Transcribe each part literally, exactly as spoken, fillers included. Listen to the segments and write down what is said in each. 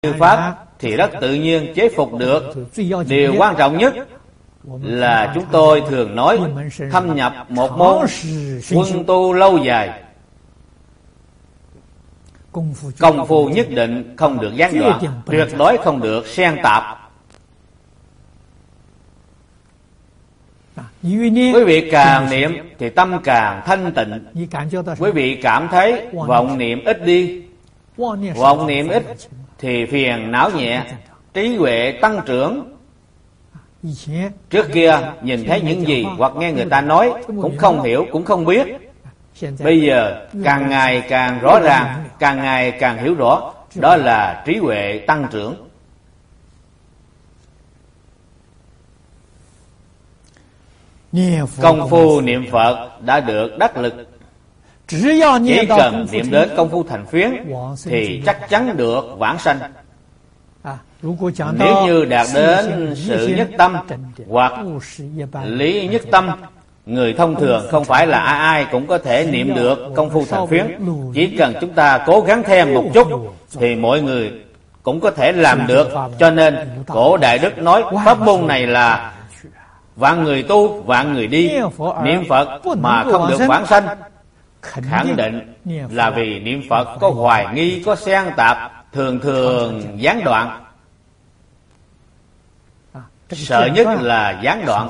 Như Pháp thì rất tự nhiên chế phục được. Điều quan trọng nhất là chúng tôi thường nói thâm nhập một môn quân tu lâu dài. Công phu nhất định không được gián đoạn, tuyệt đối không được xen tạp. Quý vị càng niệm thì tâm càng thanh tịnh. Quý vị cảm thấy vọng niệm ít đi. Vọng niệm ít thì phiền não nhẹ, trí huệ tăng trưởng. Trước kia nhìn thấy những gì hoặc nghe người ta nói cũng không hiểu, cũng không biết. Bây giờ càng ngày càng rõ ràng, càng ngày càng hiểu rõ. Đó là trí huệ tăng trưởng. Công phu niệm Phật đã được đắc lực. Chỉ cần niệm đến công phu thành phiến thì chắc chắn được vãng sanh. Nếu như đạt đến sự nhất tâm hoặc lý nhất tâm, người thông thường không phải là ai ai cũng có thể niệm được công phu thành phiến. Chỉ cần chúng ta cố gắng thêm một chút thì mọi người cũng có thể làm được. Cho nên cổ Đại Đức nói pháp môn này là vạn người tu, vạn người đi. Niệm Phật mà không được vãng sanh, khẳng định là vì niệm Phật có hoài nghi, có xen tạp, thường thường gián đoạn. Sợ nhất là gián đoạn.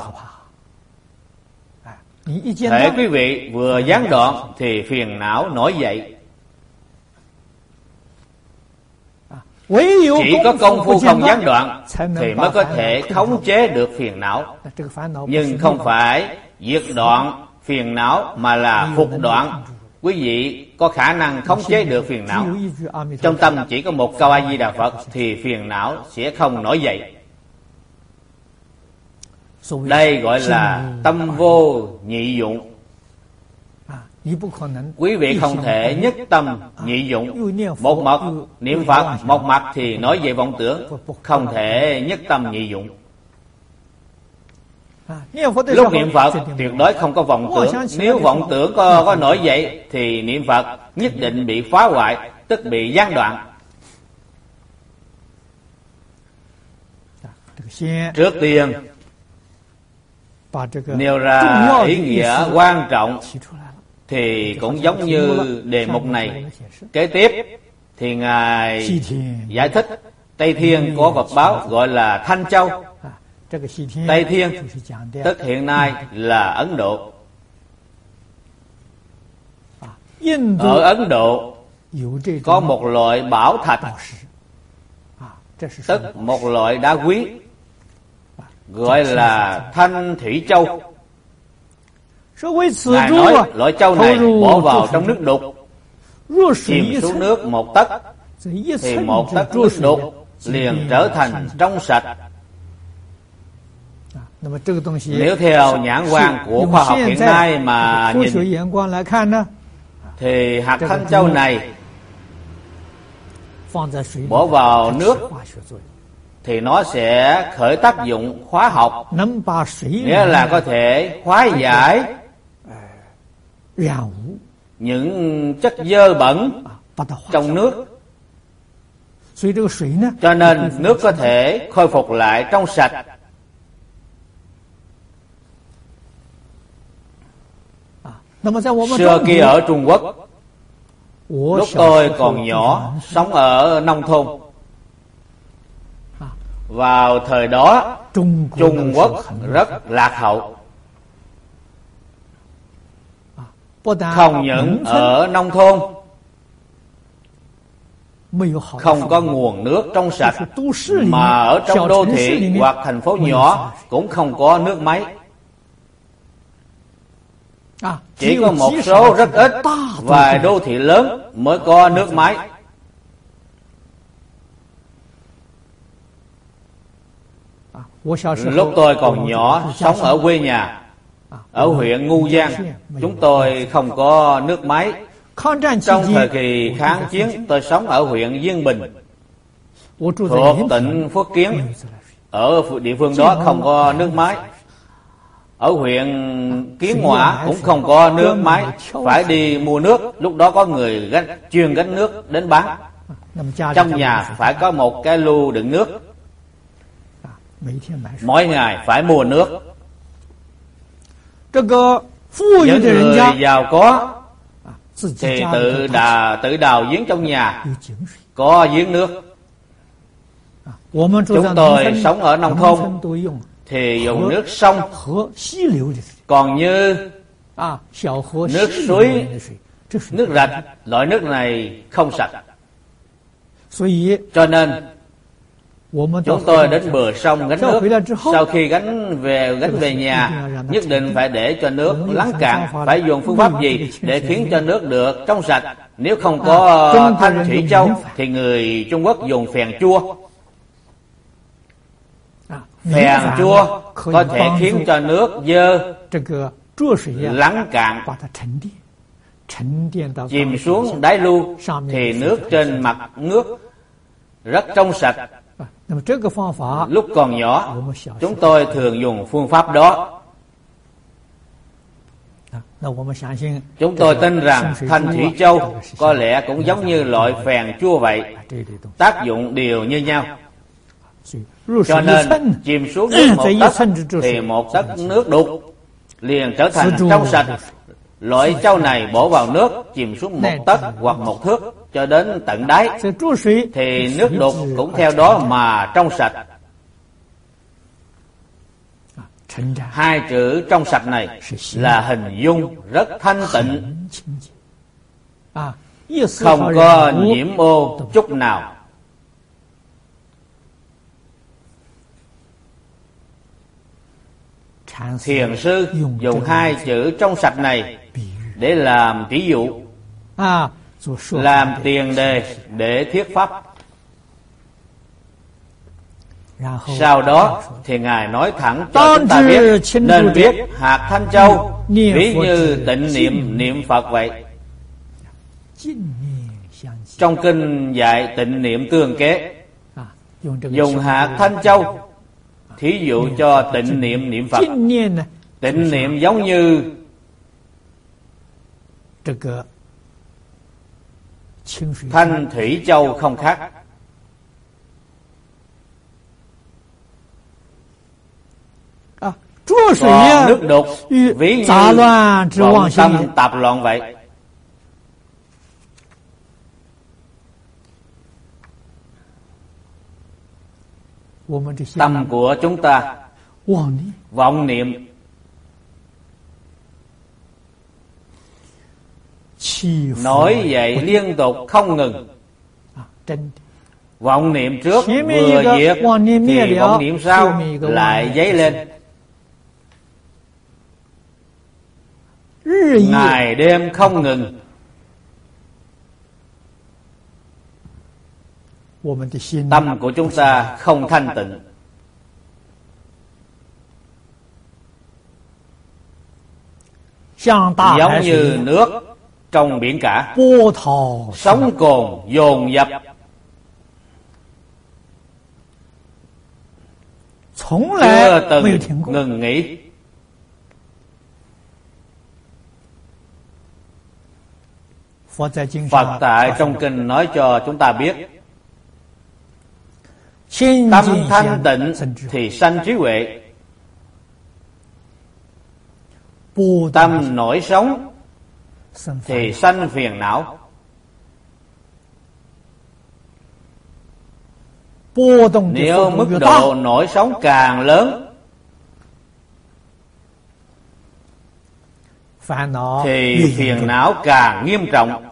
Thể quý vị vừa gián đoạn thì phiền não nổi dậy. Chỉ có công phu không gián đoạn thì mới có thể khống chế được phiền não. Nhưng không phải diệt đoạn phiền não mà là phục đoạn. Quý vị có khả năng khống chế được phiền não. Trong tâm chỉ có một câu A Di Đà Phật thì phiền não sẽ không nổi dậy. Đây gọi là tâm vô nhị dụng. Quý vị không thể nhất tâm nhị dụng. Một mật niệm Phật, một mặt thì nói về vọng tưởng, không thể nhất tâm nhị dụng. Lúc niệm Phật tuyệt đối không có vọng tưởng. Nếu vọng tưởng có, có nổi dậy thì niệm Phật nhất định bị phá hoại, tức bị gián đoạn. Trước tiên nêu ra ý nghĩa quan trọng thì cũng giống như đề mục này. Kế tiếp thì Ngài giải thích Tây Thiên có vật báo gọi là Thanh Châu. Tây Thiên tức hiện nay là Ấn Độ. Ở Ấn Độ có một loại bảo thạch, tức một loại đá quý, gọi là Thanh Thủy Châu. Ngài nói loại châu này bỏ vào trong nước đục, chìm xuống nước một tấc thì một tấc nước đục liền trở thành trong sạch. Nếu theo nhãn quan của khoa học hiện nay mà nhìn thì hạt Thanh Châu này bỏ vào nước thì nó sẽ khởi tác dụng hóa học, nghĩa là có thể hóa giải những chất dơ bẩn trong nước. Cho nên nước có thể khôi phục lại trong sạch. Xưa kia ở Trung Quốc, lúc tôi còn nhỏ sống ở nông thôn, vào thời đó Trung Quốc rất lạc hậu. Không những ở nông thôn không có nguồn nước trong sạch, mà ở trong đô thị hoặc thành phố nhỏ cũng không có nước máy. Chỉ có một số rất ít vài đô thị lớn mới có nước máy. Lúc tôi còn nhỏ sống ở quê nhà, ở huyện Ngu Giang, chúng tôi không có nước máy. Trong thời kỳ kháng chiến, tôi sống ở huyện Diên Bình, thuộc tỉnh Phước Kiến. Ở địa phương đó không có nước máy. Ở huyện Kiến Hòa cũng không có nước máy, phải đi mua nước. Lúc đó có người gánh, chuyên gánh nước đến bán. Trong nhà phải có một cái lu đựng nước, mỗi ngày phải mua nước. Những người giàu có thì tự đào, tự đào giếng trong nhà, có giếng nước. Chúng tôi sống ở nông thôn thì dùng nước sông, còn như nước suối, nước rạch, loại nước này không sạch. Cho nên chúng tôi đến bờ sông gánh nước. Sau khi gánh về gánh về nhà, nhất định phải để cho nước lắng cạn. Phải dùng phương pháp gì để khiến cho nước được trong sạch? Nếu không có thanh thủy châu thì người Trung Quốc dùng phèn chua. Phèn chua có thể khiến cho nước dơ lắng cạn, chìm xuống đáy lu thì nước trên mặt nước rất trong sạch. Lúc còn nhỏ, chúng tôi thường dùng phương pháp đó. Chúng tôi tin rằng thanh thủy châu có lẽ cũng giống như loại phèn chua vậy, tác dụng đều như nhau. Cho nên chìm xuống nước một tấc thì một tấc nước đục liền trở thành trong sạch. Loại châu này bổ vào nước, chìm xuống một tấc hoặc một thước cho đến tận đáy thì nước đục cũng theo đó mà trong sạch. Hai chữ trong sạch này là hình dung rất thanh tịnh, không có nhiễm ô chút nào. Thiền sư dùng hai chữ trong sạch này để làm ví dụ, làm tiền đề để thuyết pháp. Sau đó thì Ngài nói thẳng cho chúng ta biết nên viết hạt Thanh Châu, ví như tịnh niệm niệm Phật vậy. Trong kinh dạy tịnh niệm tương kế, dùng hạt Thanh Châu thí dụ cho tịnh niệm niệm Phật. Tịnh niệm giống như thanh thủy châu không khác. Còn nước đục ví như vọng tâm tạp loạn vậy. Tâm của chúng ta vọng niệm, nổi dậy liên tục không ngừng. Vọng niệm trước vừa diệt thì vọng niệm sau lại dấy lên. Ngày đêm không ngừng. Tâm của chúng ta không thanh tịnh. Giống như nước trong biển cả, sóng cồn dồn dập, chưa từng ngừng nghỉ. Phật tại trong kinh nói cho chúng ta biết, tâm thanh tịnh thì sanh trí huệ, tâm nổi sóng thì sanh phiền não. Nếu mức độ nổi sóng càng lớn thì phiền não càng nghiêm trọng.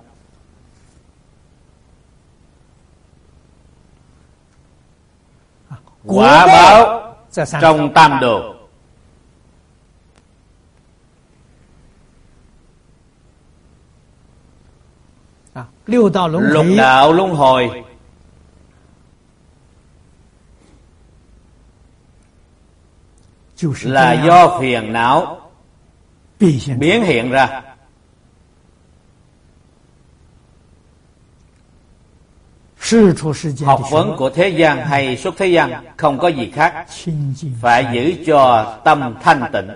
Quả báo trong tam đồ. Lục đạo luân hồi là do phiền não biến hiện ra. Học vấn của thế gian hay xuất thế gian không có gì khác, phải giữ cho tâm thanh tịnh.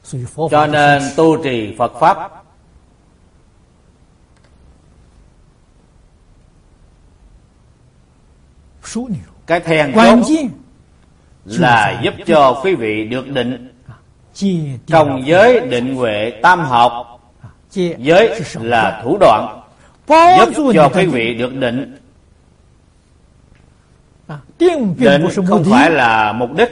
Cho nên tu trì Phật Pháp cái then chốt là giúp cho quý vị được định. Công giới định huệ tam học, giới là thủ đoạn giúp cho quý vị được định. Định không phải là mục đích.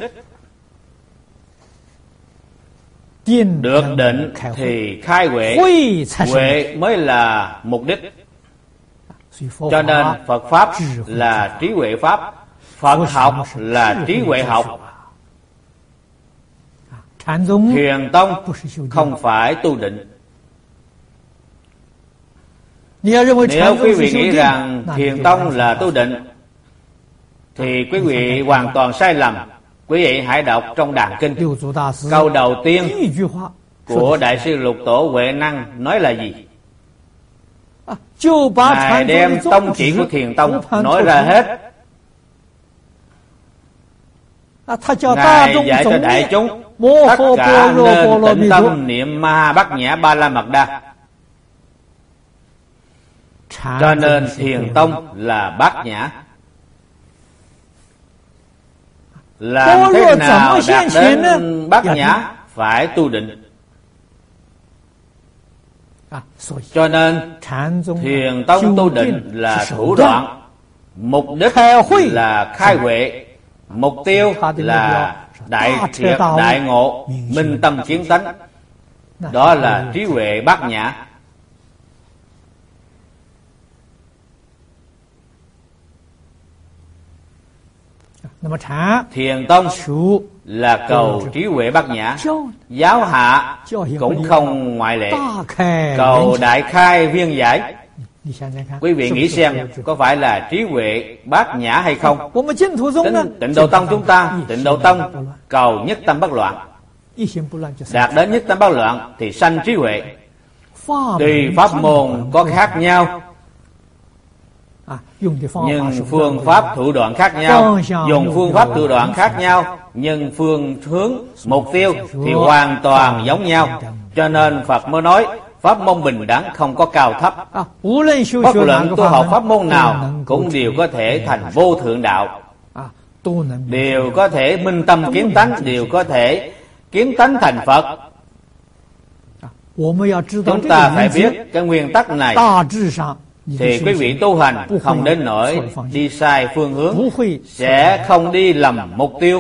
Được định thì khai huệ, huệ mới là mục đích. Cho nên Phật Pháp là trí huệ Pháp, Phật học là trí huệ học. Thiền tông không phải tu định. Nếu quý vị nghĩ rằng thiền tông là tu định thì quý vị hoàn toàn sai lầm. Quý vị hãy đọc trong Đàn Kinh, câu đầu tiên của Đại sư Lục Tổ Huệ Năng nói là gì? Ngài đem tông chỉ của thiền tông nói ra hết. Ngài dạy cho đại chúng tất cả nên tĩnh tâm niệm Ma Bát Nhã Ba La Mật Đa. Cho nên thiền tông là bát nhã. Làm thế nào đạt đến bát nhã? Phải tu định. Cho nên thiền tông tu định là thủ đoạn, mục đích là khai huệ, mục tiêu là đại triệt đại ngộ, minh tâm kiến tánh. Đó là trí huệ bát nhã. Thiền tông là cầu trí huệ bát nhã. Giáo hạ cũng không ngoại lệ, cầu đại khai viên giải. Quý vị nghĩ xem, có phải là trí huệ bát nhã hay không? Tịnh, tịnh Độ Tông chúng ta, Tịnh Độ Tông cầu nhất tâm bất loạn. Đạt đến nhất tâm bất loạn thì sanh trí huệ. Tuy pháp môn có khác nhau, nhưng phương pháp thủ đoạn khác nhau, dùng phương pháp thủ đoạn khác nhau, nhưng phương hướng mục tiêu thì hoàn toàn giống nhau. Cho nên Phật mới nói pháp môn bình đẳng, không có cao thấp. Bất luận tu học pháp môn nào cũng đều có thể thành vô thượng đạo, đều có thể minh tâm kiến tánh, đều có thể kiến tánh thành Phật. Chúng ta phải biết cái nguyên tắc này thì quý vị tu hành không đến nỗi đi sai phương hướng, sẽ không đi lầm mục tiêu.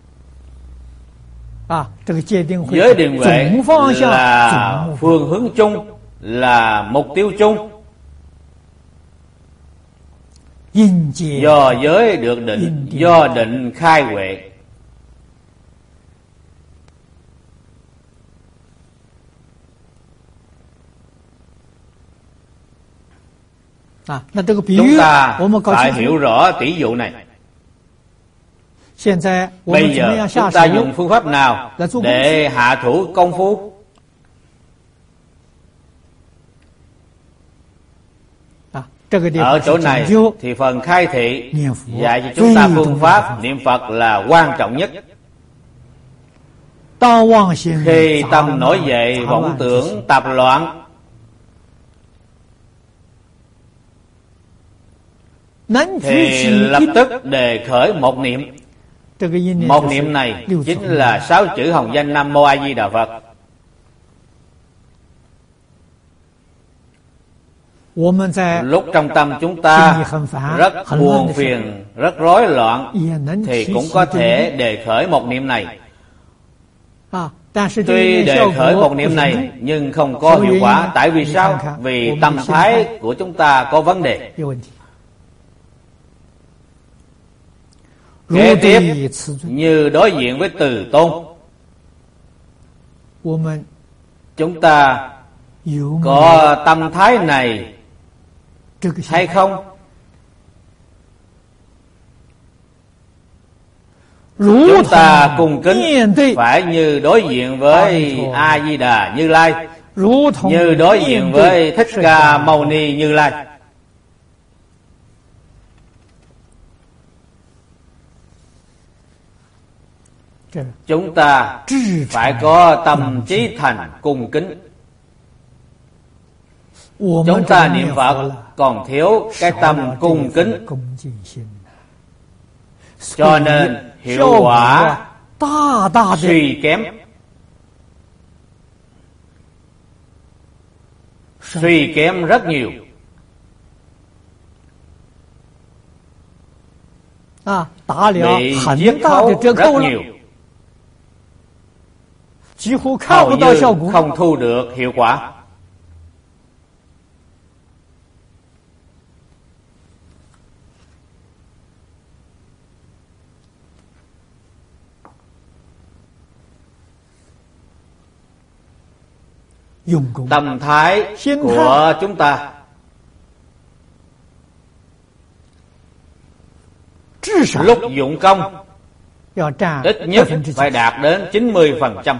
Giới định huệ là phương hướng chung, là mục tiêu chung. Do giới được định, do định khai huệ. Chúng ta phải hiểu rõ tỷ dụ này. Bây giờ chúng ta dùng phương pháp nào để hạ thủ công phu? Ở chỗ này thì phần khai thị dạy cho chúng ta phương pháp niệm Phật là quan trọng nhất. Khi tâm nổi dậy vọng tưởng tạp loạn, thì lập tức đề khởi một niệm. Một niệm này chính là sáu chữ hồng danh Nam Mô A Di Đà Phật. Lúc trong tâm chúng ta rất buồn phiền, rất rối loạn, thì cũng có thể đề khởi một niệm này. Tuy đề khởi một niệm này nhưng không có hiệu quả. Tại vì sao? Vì tâm thái của chúng ta có vấn đề. Kế tiếp như đối diện với Từ Tôn, chúng ta có tâm thái này hay không? Chúng ta cung kính phải như đối diện với A Di Đà Như Lai, như đối diện với Thích Ca Mâu Ni Như Lai. chúng ta phải có tâm chí thành cung kính. Chúng ta niệm Phật còn thiếu cái tâm cung kính, cho nên hiệu quả suy kém. Suy kém rất nhiều. Bị giết khấu rất nhiều, hầu như không thu được hiệu quả. Tâm thái của chúng ta lúc dụng công ít nhất phải đạt đến chín mươi phần trăm.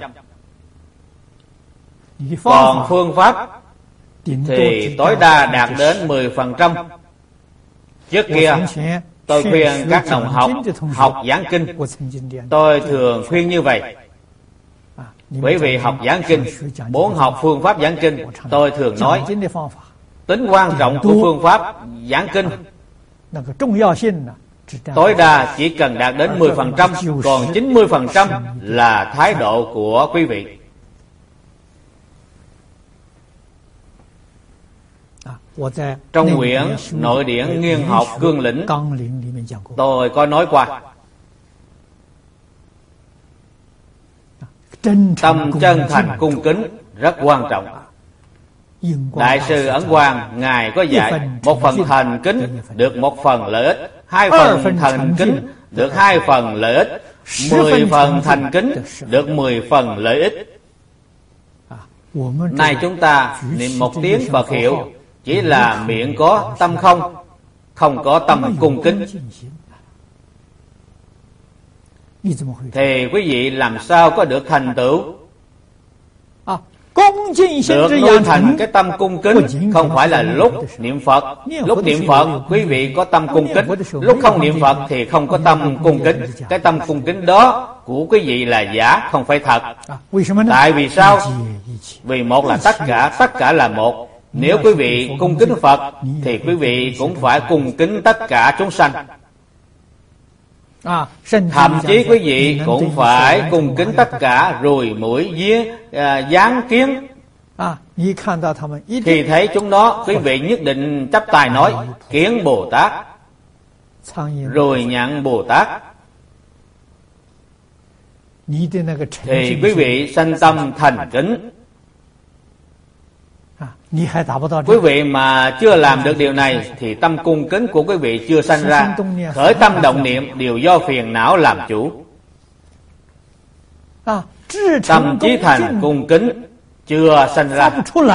Còn phương pháp thì tối đa đạt đến mười phần trăm. Trước kia tôi khuyên các đồng học học giảng kinh, tôi thường khuyên như vậy. Quý vị học giảng kinh, muốn học phương pháp giảng kinh, tôi thường nói tính quan trọng của phương pháp giảng kinh tối đa chỉ cần đạt đến mười phần trăm, còn chín mươi phần trăm là thái độ của quý vị. Trong quyển Nội điển nghiên học cương lĩnh, tôi có nói qua tâm chân thành cung kính rất quan trọng. Đại sư Ấn Quang ngài có dạy một phần thành kính được một phần lợi ích, hai phần thành kính được hai phần lợi ích, mười phần thành kính được mười phần lợi ích. Nay chúng ta niệm một tiếng Phật hiệu chỉ là miệng có tâm không, không có tâm cung kính, thì quý vị làm sao có được thành tựu? Được nuôi thành cái tâm cung kính không phải là lúc niệm Phật. Lúc niệm Phật quý vị có tâm cung kính, lúc không niệm Phật thì không có tâm cung kính. Cái tâm cung kính đó của quý vị là giả, không phải thật. Tại vì sao? Vì một là tất cả, tất cả là một. Nếu quý vị cung kính Phật thì quý vị cũng phải cung kính tất cả chúng sanh. Thậm chí quý vị cũng phải cung kính tất cả ruồi muỗi dế gián kiến. Khi thấy chúng nó, quý vị nhất định chắp tay nói Kiến Bồ Tát, ruồi nhặng Bồ Tát. Thì quý vị sanh tâm thành kính. Quý vị mà chưa làm được điều này thì tâm cung kính của quý vị chưa sanh ra. Khởi tâm động niệm đều do phiền não làm chủ. Tâm chí thành cung kính chưa sanh ra.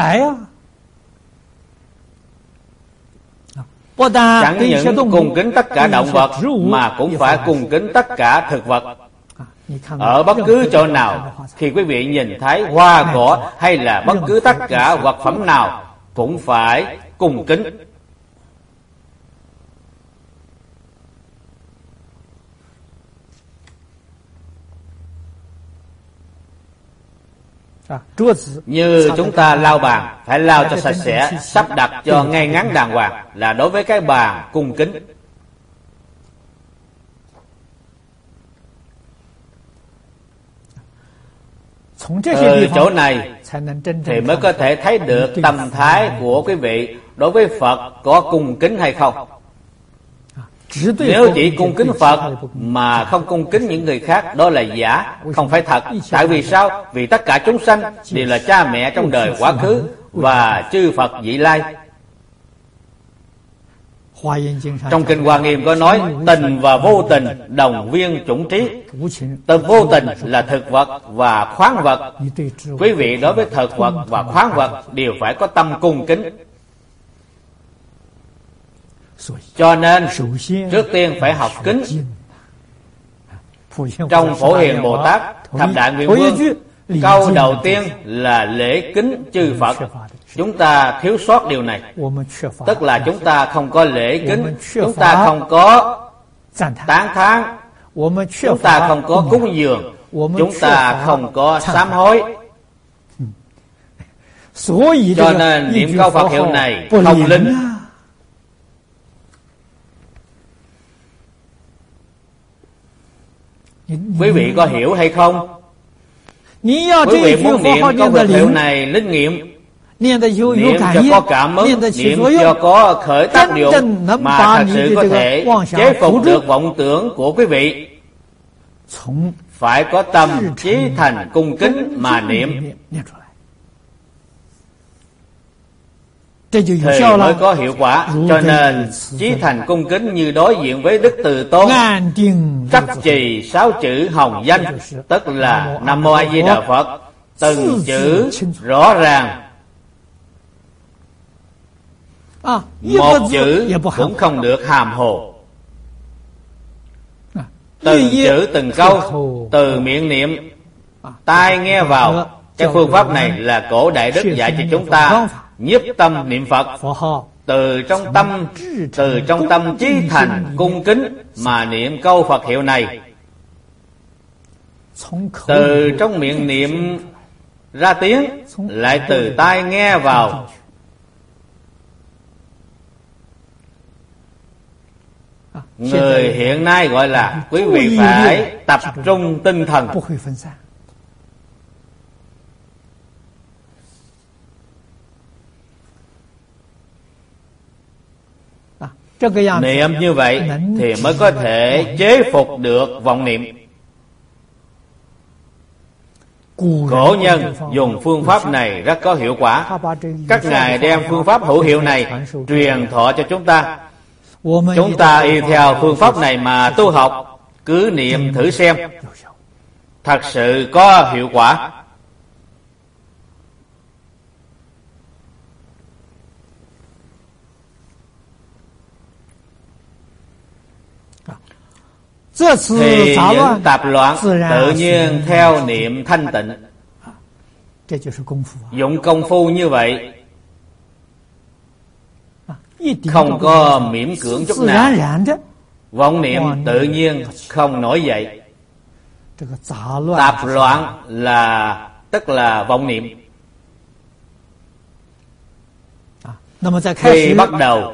Chẳng những cung kính tất cả động vật mà cũng phải cung kính tất cả thực vật. Ở bất cứ chỗ nào, khi quý vị nhìn thấy hoa cỏ hay là bất cứ tất cả vật phẩm nào cũng phải cung kính. Như chúng ta lau bàn, phải lau cho sạch sẽ, sắp đặt cho ngay ngắn đàng hoàng, là đối với cái bàn cung kính. Từ chỗ này thì mới có thể thấy được tâm thái của quý vị đối với Phật có cung kính hay không. Nếu chỉ cung kính Phật mà không cung kính những người khác, đó là giả, không phải thật. Tại vì sao? Vì tất cả chúng sanh đều là cha mẹ trong đời quá khứ và chư Phật vị lai. Trong Kinh Hoa Nghiêm có nói tình và vô tình đồng viên chủng trí. Tình vô tình là thực vật và khoáng vật. Quý vị đối với thực vật và khoáng vật đều phải có tâm cung kính. Cho nên trước tiên phải học kính. Trong Phổ Hiền Bồ Tát Thập Đại Nguyện Vương, câu đầu tiên là lễ kính chư Phật. Chúng ta thiếu sót điều này, tức là chúng ta không có lễ kính, chúng ta không có tán thán, chúng ta không có cúng dường, chúng ta không có sám hối. Cho nên niệm câu Phật hiệu này không linh. Quý vị có hiểu hay không? Quý vị muốn niệm câu Phật hiệu này linh nghiệm, niệm cho có cảm ứng, niệm cho có khởi tác dụng, mà thật sự có thể chế phục được vọng tưởng của quý vị. Phải có tâm chí thành cung kính mà niệm thì mới có hiệu quả. Cho nên chí thành cung kính như đối diện với Đức Từ Tôn, trắc trì sáu chữ hồng danh, tức là Nam Mô A Di Đà Phật, từng chữ rõ ràng, một chữ cũng không được hàm hồ. Từng chữ từng câu từ miệng niệm, tai nghe vào. Cái phương pháp này là cổ Đại Đức dạy cho chúng ta nhiếp tâm niệm Phật, từ trong tâm từ trong tâm chí thành cung kính mà niệm câu Phật hiệu này. Từ trong miệng niệm ra tiếng, lại từ tai nghe vào. Người hiện nay gọi là quý vị phải tập trung tinh thần, niệm như vậy thì mới có thể chế phục được vọng niệm. Cổ nhân dùng phương pháp này rất có hiệu quả. Các ngài đem phương pháp hữu hiệu này truyền thọ cho chúng ta. Chúng ta y theo phương pháp này mà tu học, cứ niệm thử xem, thật sự có hiệu quả. Thì những tạp loạn tự nhiên theo niệm thanh tịnh. Dụng công phu như vậy, không có miễn cưỡng chút nào, vọng niệm tự nhiên không nổi dậy. Tạp loạn là tức là vọng niệm. Khi bắt đầu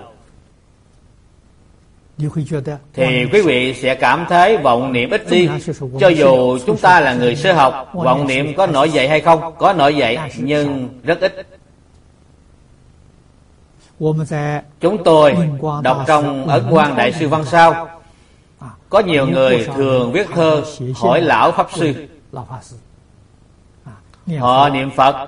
thì quý vị sẽ cảm thấy vọng niệm ít đi. Cho dù chúng ta là người sơ học, vọng niệm có nổi dậy hay không? Có nổi dậy, nhưng rất ít. Chúng tôi đọc trong Ấn Quang Đại Sư Văn Sao, có nhiều người thường viết thơ hỏi lão Pháp Sư. Họ niệm Phật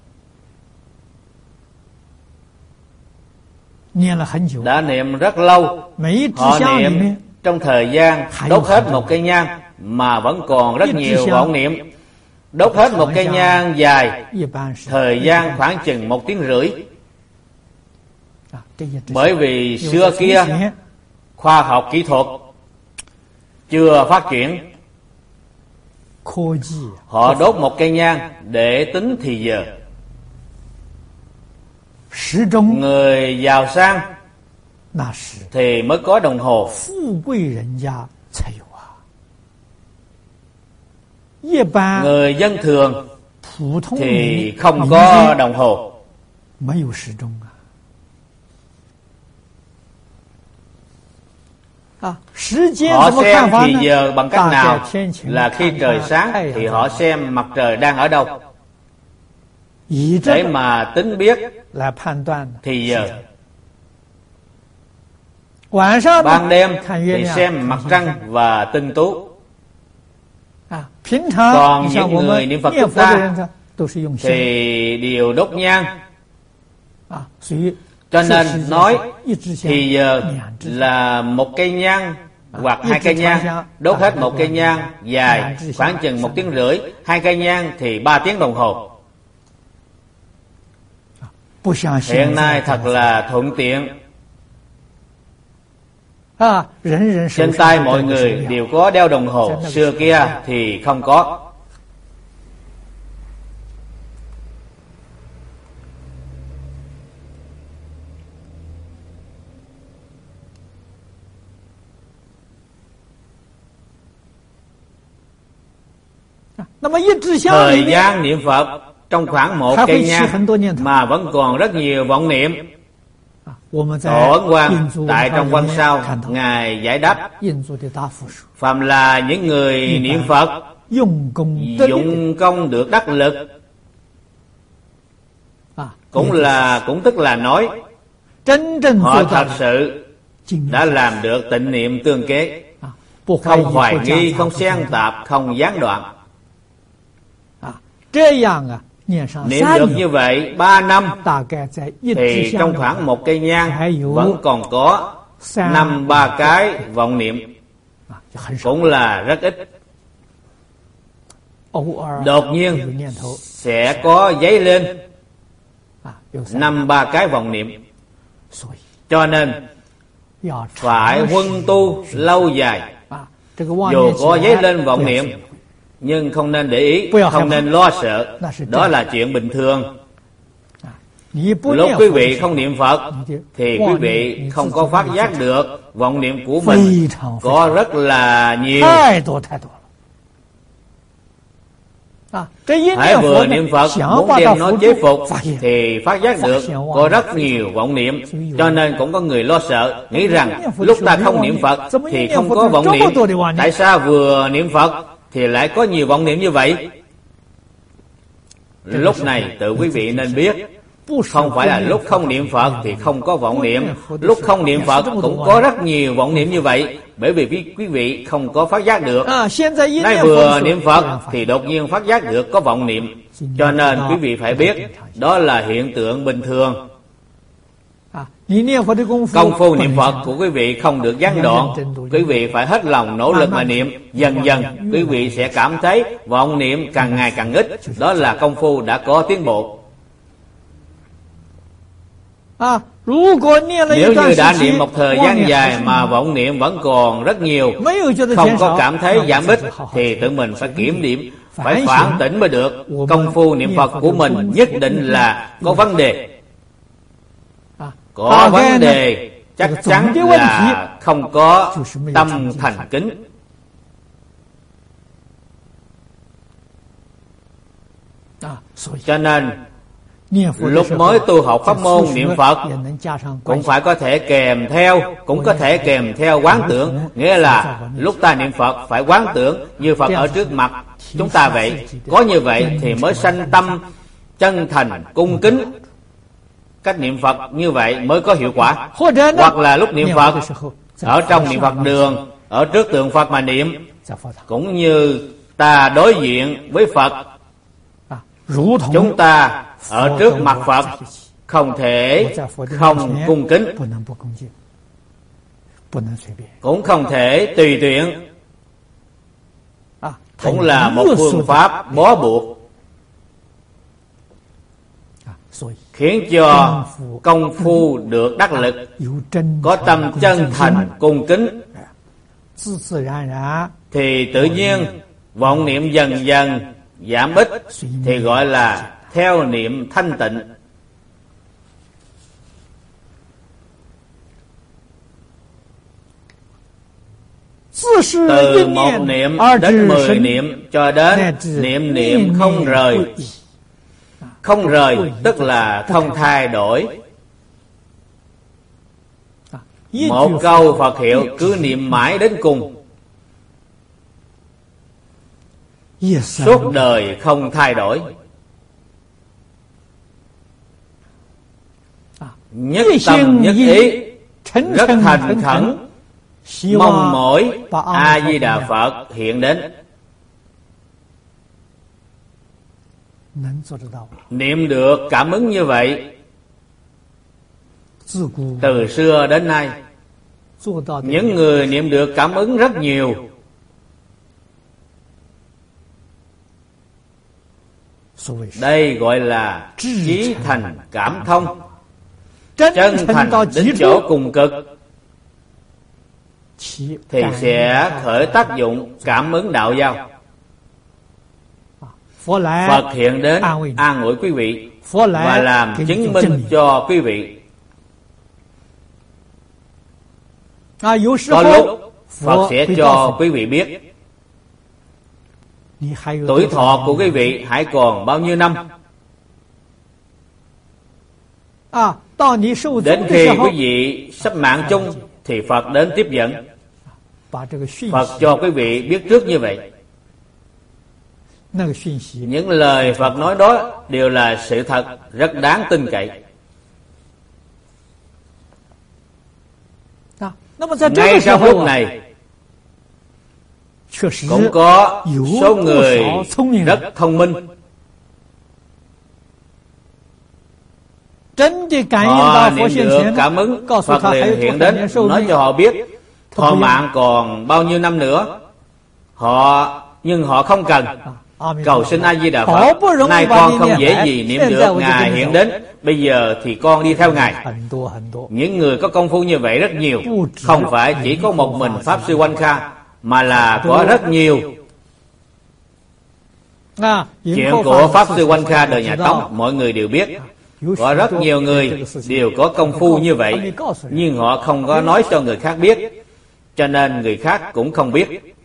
đã niệm rất lâu. Họ niệm trong thời gian đốt hết một cây nhang mà vẫn còn rất nhiều vọng niệm. Đốt hết một cây nhang dài, thời gian khoảng chừng một tiếng rưỡi. Bởi vì xưa kia khoa học kỹ thuật chưa phát triển, họ đốt một cây nhang để tính thì giờ. Người giàu sang thì mới có đồng hồ, người dân thường thì không có đồng hồ. Họ xem thì giờ bằng cách nào? Là khi trời sáng thì họ xem mặt trời đang ở đâu, để mà tính biết thì giờ. Ban đêm thì xem mặt trăng và tinh tú. Còn những người niệm Phật chúng ta thì đều đốt nhang. Cho nên nói thì giờ là một cây nhang hoặc hai cây nhang. Đốt hết một cây nhang dài khoảng chừng một tiếng rưỡi, hai cây nhang thì ba tiếng đồng hồ. Hiện nay thật là thuận tiện. Trên tay mọi người đều có đeo đồng hồ, xưa kia thì không có. Thời gian niệm Phật trong khoảng một cây nhang mà vẫn còn rất nhiều vọng niệm. Tổ Ấn Quang tại trong văn sao Ngài giải đáp: phàm là những người niệm Phật dụng công được đắc lực, cũng là cũng tức là nói họ thật sự đã làm được tịnh niệm tương kế, không hoài nghi, không xen tạp, không gián đoạn. Niệm được như vậy ba năm thì trong khoảng một cây nhang vẫn còn có năm ba cái vọng niệm, cũng là rất ít. Đột nhiên sẽ có dấy lên năm ba cái vọng niệm, cho nên phải huân tu lâu dài. Dù có dấy lên vọng niệm nhưng không nên để ý, không nên lo sợ, đó là chuyện bình thường. Lúc quý vị không niệm Phật thì quý vị không có phát giác được vọng niệm của mình có rất là nhiều. Hãy vừa niệm Phật muốn đem nó chế phục thì phát giác được có rất nhiều vọng niệm. Cho nên cũng có người lo sợ, nghĩ rằng lúc ta không niệm Phật thì không có vọng niệm, tại sao vừa niệm Phật thì lại có nhiều vọng niệm như vậy? Lúc này tự quý vị nên biết, không phải là lúc không niệm Phật thì không có vọng niệm. Lúc không niệm Phật cũng có rất nhiều vọng niệm như vậy, bởi vì quý vị không có phát giác được. Nay vừa niệm Phật thì đột nhiên phát giác được có vọng niệm, cho nên quý vị phải biết đó là hiện tượng bình thường. Công phu niệm Phật của quý vị không được gián đoạn, quý vị phải hết lòng nỗ lực mà niệm. Dần dần quý vị sẽ cảm thấy vọng niệm càng ngày càng ít, đó là công phu đã có tiến bộ. Nếu như đã niệm một thời gian dài mà vọng niệm vẫn còn rất nhiều, không có cảm thấy giảm ít, thì tự mình phải kiểm điểm, phải phản tỉnh mới được. Công phu niệm Phật của mình nhất định là có vấn đề. Có vấn đề chắc chắn là không có tâm thành kính. Cho nên lúc mới tu học pháp môn niệm Phật cũng phải có thể kèm theo, cũng có thể kèm theo quán tưởng. Nghĩa là lúc ta niệm Phật phải quán tưởng như Phật ở trước mặt chúng ta vậy. Có như vậy thì mới sanh tâm chân thành cung kính. Cách niệm Phật như vậy mới có hiệu quả. Hoặc là lúc niệm Phật ở trong niệm Phật đường, ở trước tượng Phật mà niệm, cũng như ta đối diện với Phật, chúng ta ở trước mặt Phật không thể không cung kính, cũng không thể tùy tiện, cũng là một phương pháp bó buộc, khiến cho công phu được đắc lực, có tâm chân thành cung kính, thì tự nhiên vọng niệm dần dần giảm ít, thì gọi là theo niệm thanh tịnh. Từ một niệm đến mười niệm cho đến niệm niệm không rời. Không rời tức là không thay đổi. Một câu Phật hiệu cứ niệm mãi đến cùng, suốt đời không thay đổi. Nhất tâm nhất ý, rất thành khẩn, mong mỏi A Di Đà Phật hiện đến. Niệm được cảm ứng như vậy từ xưa đến nay. Những người niệm được cảm ứng rất nhiều. Đây gọi là chí thành cảm thông, chân thành đến chỗ cùng cực, thì sẽ khởi tác dụng cảm ứng đạo giao. Phật hiện đến an ủi quý vị và làm chứng minh cho quý vị. Có lúc Phật sẽ cho quý vị biết Tuổi thọ của quý vị hãy còn bao nhiêu năm? Đến khi quý vị sắp mạng chung thì Phật đến tiếp dẫn. Phật cho quý vị biết trước như vậy. Những lời Phật nói đó đều là sự thật, rất đáng tin cậy. Ngay trong lúc này cũng có số người rất thông minh, họ niệm được cảm ứng, Phật liền hiện đến nói cho họ biết thọ mạng còn bao nhiêu năm nữa. Họ nhưng họ không cần cầu xin A Di Đà Phật. Nay con không dễ gì niệm được Ngài hiện đến, bây giờ thì con đi theo Ngài. Những người có công phu như vậy rất nhiều, không phải chỉ có một mình Pháp Sư Oanh Kha, mà là có rất nhiều. Chuyện của Pháp Sư Oanh Kha đời nhà Tống mọi người đều biết. Có rất nhiều người đều có công phu như vậy, nhưng họ không có nói cho người khác biết, cho nên người khác cũng không biết.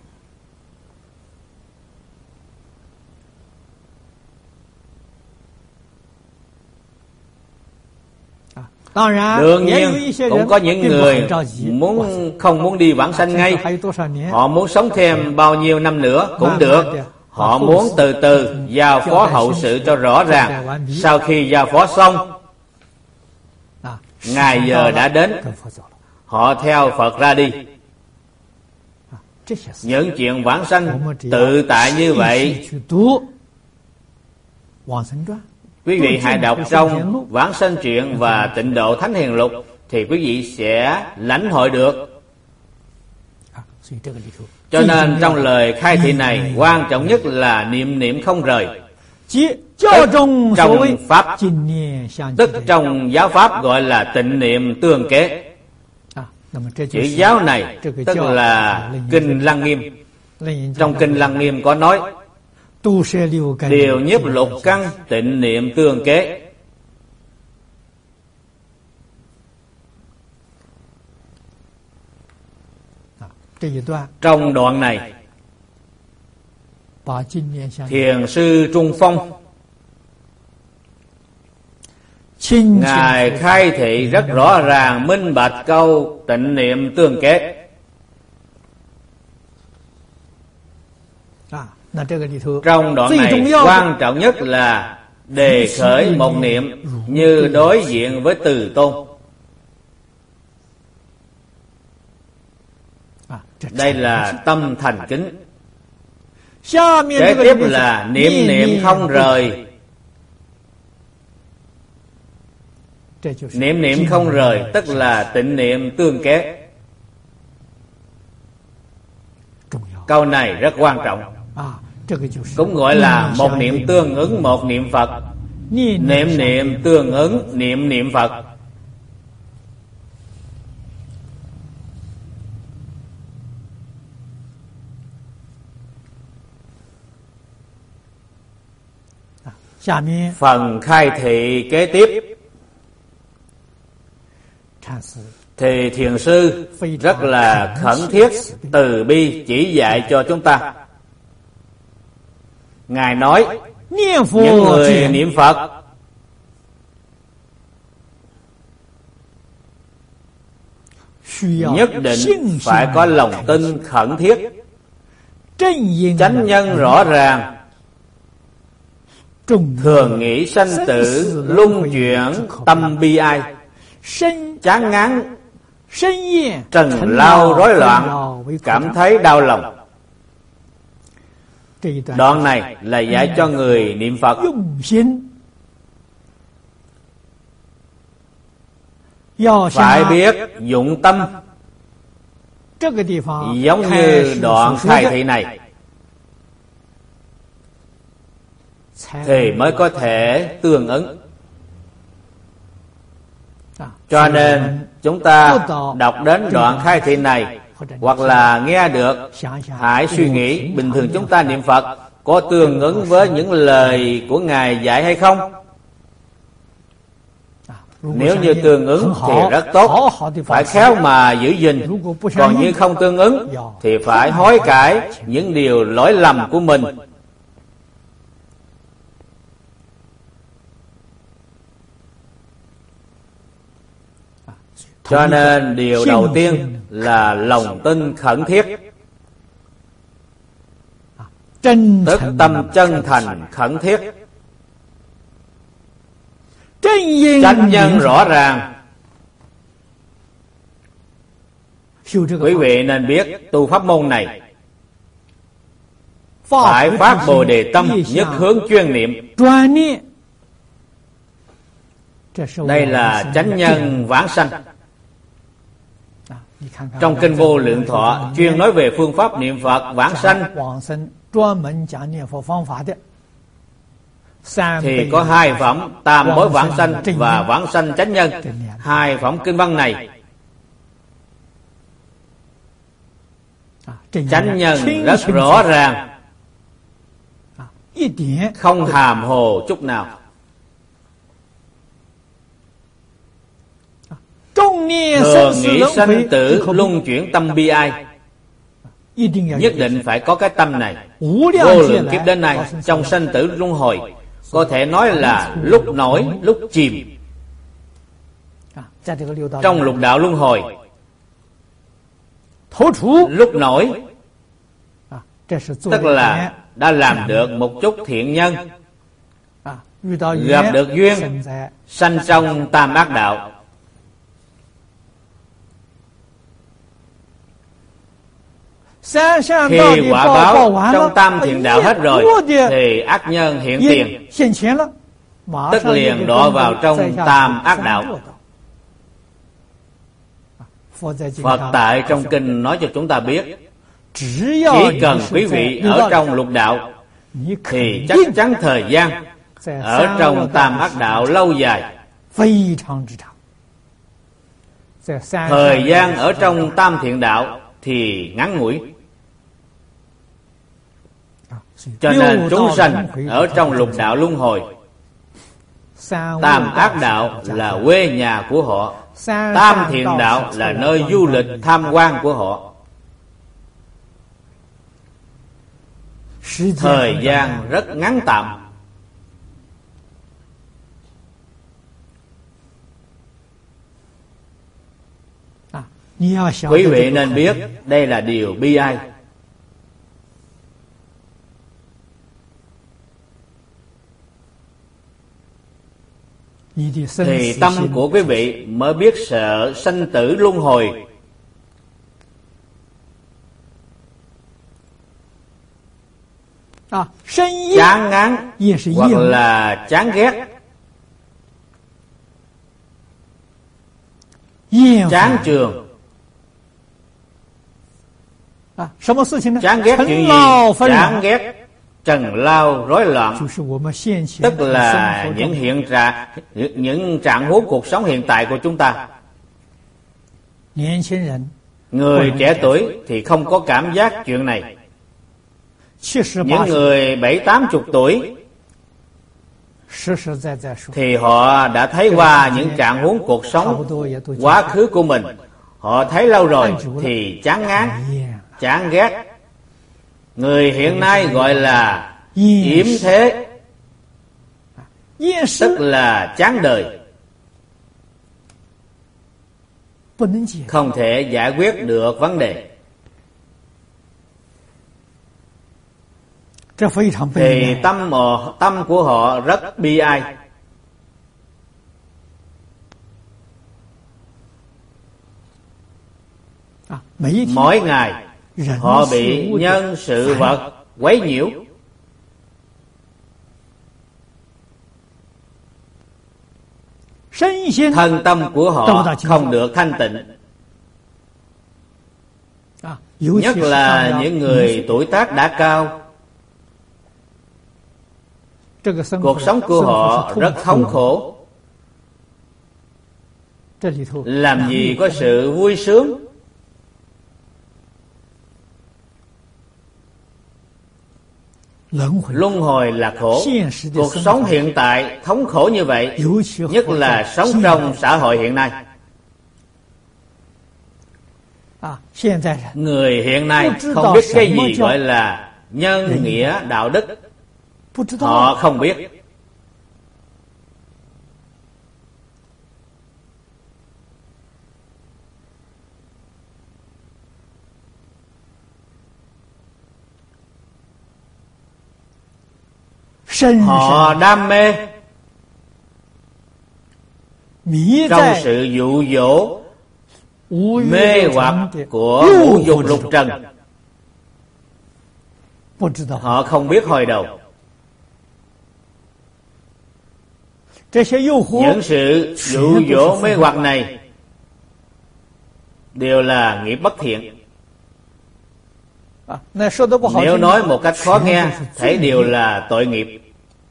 Đương nhiên cũng có những người muốn không muốn đi vãng sanh ngay, họ muốn sống thêm bao nhiêu năm nữa cũng được. Họ muốn từ từ giao phó hậu sự cho rõ ràng. Sau khi giao phó xong, ngày giờ đã đến, họ theo Phật ra đi. Những chuyện vãng sanh tự tại như vậy, quý vị hãy đọc trong Vãng Sanh Truyện và Tịnh Độ Thánh Hiền Lục thì quý vị sẽ lãnh hội được. Cho nên trong lời khai thị này, quan trọng nhất là niệm niệm không rời. Tức trong Pháp, tức trong giáo Pháp gọi là tịnh niệm tương kế. Chữ giáo này tức là Kinh Lăng Nghiêm. Trong Kinh Lăng Nghiêm có nói điều nhiếp lục căn tịnh niệm tương kế. Trong đoạn này, Thiền sư Trung Phong Ngài khai thị rất rõ ràng minh bạch câu tịnh niệm tương kế. Trong đoạn này quan trọng nhất là đề khởi một niệm như đối diện với Từ Tôn. Đây là tâm thành kính. Kế tiếp là niệm niệm không rời. Niệm niệm không rời tức là tịnh niệm tương kế. Câu này rất quan trọng, cũng gọi là một niệm tương ứng một niệm Phật. Niệm niệm tương ứng niệm niệm Phật. Phần khai thị kế tiếp thì thiền sư rất là khẩn thiết từ bi chỉ dạy cho chúng ta. Ngài nói những người niệm Phật nhất định phải có lòng tin khẩn thiết, chánh nhân rõ ràng, thường nghĩ sanh tử luân chuyển tâm bi ai, chán ngán trần lao rối loạn, cảm thấy đau lòng. Đoạn này là dạy cho người niệm Phật phải biết dụng tâm, giống như đoạn khai thị này thì mới có thể tương ứng. Cho nên chúng ta đọc đến đoạn khai thị này hoặc là nghe được, hãy suy nghĩ bình thường chúng ta niệm Phật có tương ứng với những lời của Ngài dạy hay không. Nếu như tương ứng thì rất tốt, phải khéo mà giữ gìn. Còn như không tương ứng thì phải hối cải những điều lỗi lầm của mình, Cho nên điều đầu tiên là lòng tin khẩn thiết, tức tâm chân thành khẩn thiết. Chánh nhân rõ ràng. Quý vị nên biết tu pháp môn này phải phát Bồ Đề tâm, nhất hướng chuyên niệm. Đây là chánh nhân vãng sanh. Trong Kinh Vô Lượng Thọ chuyên nói về phương pháp niệm Phật vãng sanh thì có hai phẩm tam bối vãng sanh và vãng sanh chánh nhân. Hai phẩm kinh văn này chánh nhân rất rõ ràng, không hàm hồ chút nào. Thường nghĩ sanh tử luân chuyển tâm bi ai, nhất định phải có cái tâm này. Vô lượng kiếp đến nay trong sanh tử luân hồi, có thể nói là lúc nổi lúc chìm. Trong lục đạo luân hồi, lúc nổi tức là đã làm được một chút thiện nhân, gặp được duyên, sanh trong tam ác đạo. Khi quả báo trong tam thiện đạo hết rồi thì ác nhân hiện tiền, tức liền đọa vào trong tam ác đạo. Phật tại trong kinh nói cho chúng ta biết, chỉ cần quý vị ở trong lục đạo thì chắc chắn thời gian ở trong tam ác đạo lâu dài. Thời gian ở trong tam thiện đạo thì ngắn ngủi. Cho nên chúng sanh ở trong lục đạo luân hồi, tam ác đạo là quê nhà của họ, tam thiện đạo là nơi du lịch tham quan của họ. Thời gian rất ngắn tạm. Quý vị nên biết đây là điều bi ai. Thì tâm của quý vị mới biết sợ sanh tử luân hồi. Chán ngán hoặc là chán ghét, chán trường. Chán ghét chuyện gì? Chán ghét trần lao rối loạn, tức là những hiện trạng, những trạng huống cuộc sống hiện tại của chúng ta. Người trẻ tuổi thì không có cảm giác chuyện này. Những người bảy tám chục tuổi thì họ đã thấy qua những trạng huống cuộc sống quá khứ của mình. Họ thấy lâu rồi thì chán ngán, chán ghét. Người hiện nay gọi là yếm thế, tức là chán đời, không thể giải quyết được vấn đề. Thì tâm họ, tâm của họ rất bi ai. Mỗi ngày họ bị nhân sự vật quấy nhiễu. Thân tâm của họ không được thanh tịnh. Nhất là những người tuổi tác đã cao, cuộc sống của họ rất thống khổ. Làm gì có sự vui sướng. Luân hồi là khổ. Cuộc sống hiện tại thống khổ như vậy, nhất là sống trong xã hội hiện nay. Người hiện nay không biết cái gì gọi là nhân nghĩa đạo đức. Họ không biết. Họ đam mê trong sự dụ dỗ mê hoặc của ngũ dục lục trần. Họ không biết hồi đầu. Những sự dụ dỗ mê hoặc này đều là nghiệp bất thiện. Nếu nói một cách khó nghe, thấy đều là tội nghiệp.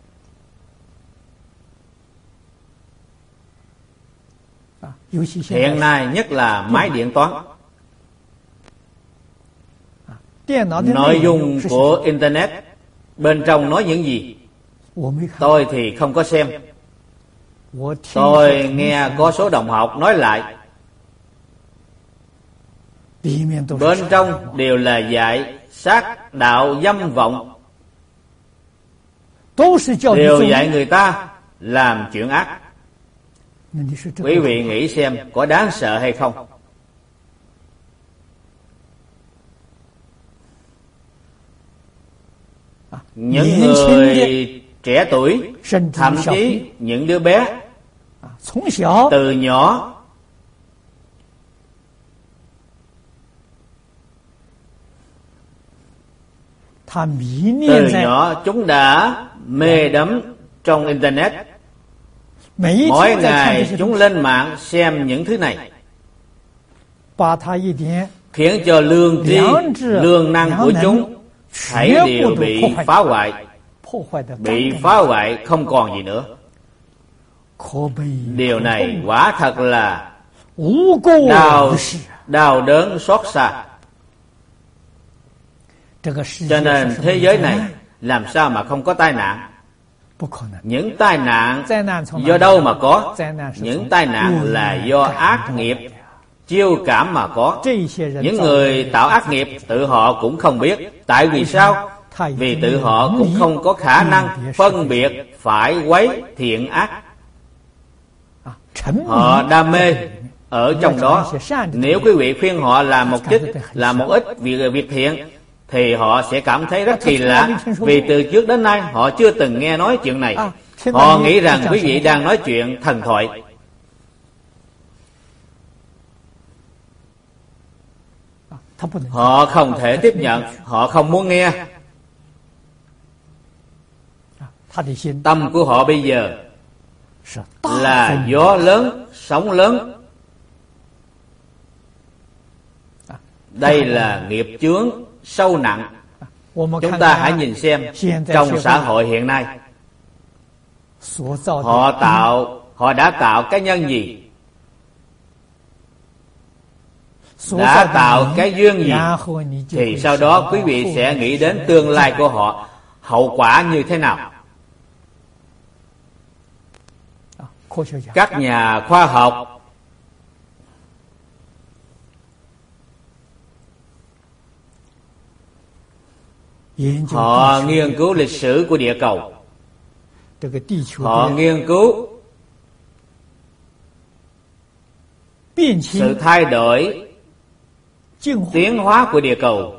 Hiện nay nhất là máy điện toán. Nội dung của Internet bên trong nói những gì? Tôi thì không có xem. Tôi nghe có số đồng học nói lại. Bên trong đều là dạy sát đạo dâm vọng, đều dạy người ta làm chuyện ác. Quý vị nghĩ xem có đáng sợ hay không? Những người trẻ tuổi, thậm chí những đứa bé từ nhỏ từ nhỏ chúng đã mê đắm trong Internet. Mỗi ngày chúng lên mạng xem những thứ này, khiến cho lương tri, lương năng của chúng thảy đều bị phá hoại, bị phá hoại không còn gì nữa. Điều này quả thật là đau, đau đớn xót xa. Cho nên thế giới này làm sao mà không có tai nạn? Những tai nạn do đâu mà có? Những tai nạn là do ác nghiệp chiêu cảm mà có. Những người tạo ác nghiệp tự họ cũng không biết. Tại vì sao? Vì tự họ cũng không có khả năng phân biệt phải quấy thiện ác. Họ đam mê ở trong đó. Nếu quý vị khuyên họ làm một chút, làm một ít việc, việc thiện, thì họ sẽ cảm thấy rất kỳ lạ. Vì từ trước đến nay họ chưa từng nghe nói chuyện này. Họ nghĩ rằng quý vị đang nói chuyện thần thoại. Họ không thể tiếp nhận, họ không muốn nghe. Tâm của họ bây giờ là gió lớn, sóng lớn. Đây là nghiệp chướng sâu nặng. Chúng ta hãy nhìn xem trong xã hội hiện nay, họ tạo, họ đã tạo cái nhân gì, đã tạo cái duyên gì, thì sau đó quý vị sẽ nghĩ đến tương lai của họ, hậu quả như thế nào. Các nhà khoa học họ nghiên cứu lịch sử của địa cầu, họ nghiên cứu sự thay đổi, tiến hóa của địa cầu.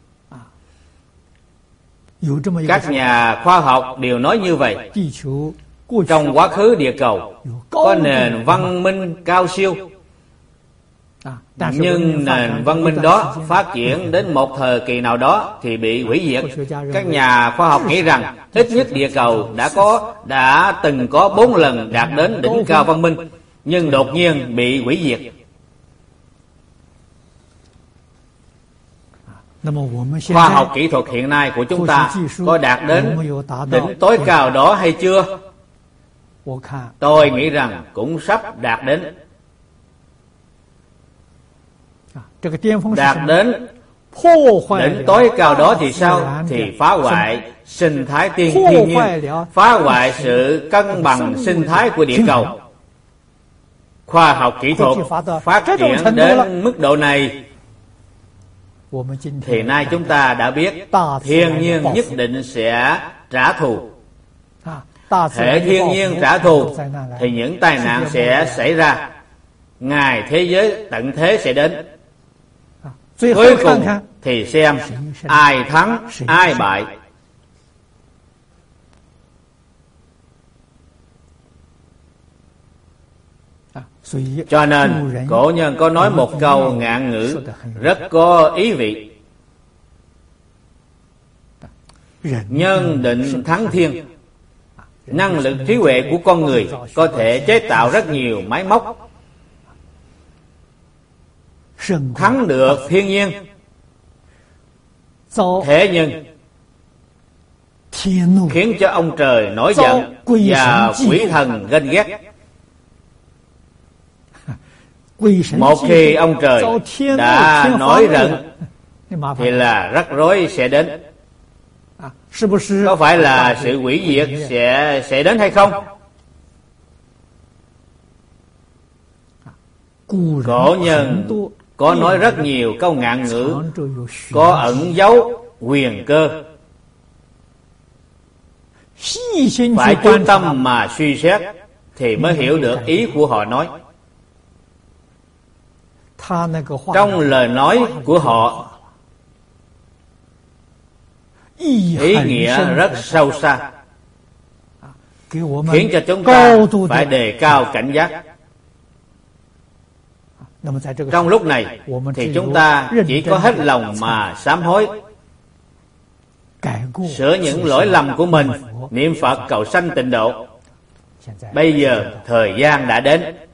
Các nhà khoa học đều nói như vậy. Trong quá khứ địa cầu có nền văn minh cao siêu, nhưng nền văn minh đó phát triển đến một thời kỳ nào đó thì bị hủy diệt. Các nhà khoa học nghĩ rằng ít nhất địa cầu đã có đã từng có bốn lần đạt đến đỉnh cao văn minh, nhưng đột nhiên bị hủy diệt. Khoa học kỹ thuật hiện nay của chúng ta có đạt đến đỉnh tối cao đó hay chưa? Tôi nghĩ rằng cũng sắp đạt đến. Đạt đến đỉnh tối cao đó thì sao? Thì phá hoại sinh thái thiên thiên nhiên, phá hoại sự cân bằng sinh thái của địa cầu. Khoa học kỹ thuật phát triển đến mức độ này thì nay chúng ta đã biết thiên nhiên nhất định sẽ trả thù. Hệ thiên nhiên trả thù thì những tai nạn sẽ xảy ra, ngày thế giới tận thế sẽ đến. Cuối cùng thì xem ai thắng ai bại. Cho nên cổ nhân có nói một câu ngạn ngữ rất có ý vị: nhân định thắng thiên. Năng lực trí huệ của con người có thể chế tạo rất nhiều máy móc, thắng được thiên nhiên. Thế nhưng khiến cho ông trời nổi giận và quỷ thần ganh ghét. Một khi ông trời đã nổi giận thì là rắc rối sẽ đến. Có phải là sự hủy diệt sẽ sẽ đến hay không? Cổ nhân có nói rất nhiều câu ngạn ngữ có ẩn dấu huyền cơ. Phải chú tâm mà suy xét thì mới hiểu được ý của họ nói. Trong lời nói của họ, ý nghĩa rất sâu xa, khiến cho chúng ta phải đề cao cảnh giác. Trong lúc này thì chúng ta chỉ có hết lòng mà sám hối, sửa những lỗi lầm của mình, niệm Phật cầu sanh tịnh độ. Bây giờ thời gian đã đến,